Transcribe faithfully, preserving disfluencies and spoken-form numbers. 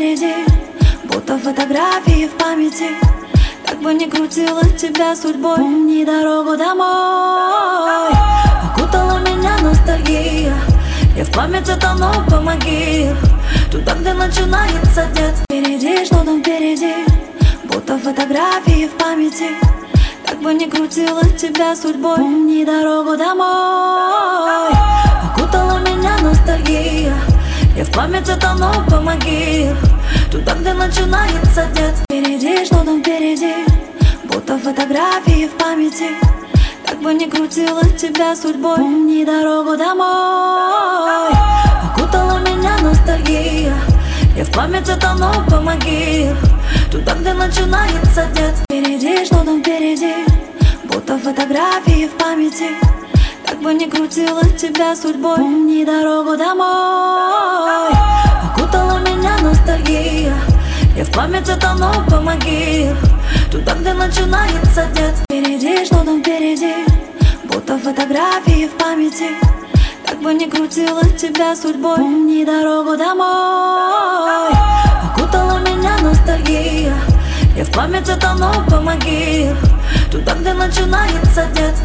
впереди, будто фотографии в памяти. Как бы ни крутила тебя судьбой, помни дорогу домой. Окутала меня ностальгия, я в памяти тону, помоги. Туда, где начинается детство. Впереди, что там впереди, будто фотографии в памяти. Как бы ни крутила тебя судьбой, помни дорогу домой. Окутала меня ностальгия, я в памяти тону, помоги. Туда, где начинается детство. Впереди, что там впереди, будто фотографии в памяти. Как бы ни крутила тебя судьбой, помни дорогу домой. Окутала меня ностальгия, я в памяти тону, помоги. Туда, где начинается детство. Впереди, что там впереди, будто фотографии в памяти. Как бы ни крутила тебя судьбой, помни дорогу домой. Окутала меня ностальгия, я в памяти тону, помоги. Туда, где начинается детство. Впереди, что там впереди, будто фотографии в памяти. Как бы ни крутила тебя судьбой, помни дорогу домой. Окутала меня ностальгия, я в памяти тону, помоги. Туда, где начинается детство.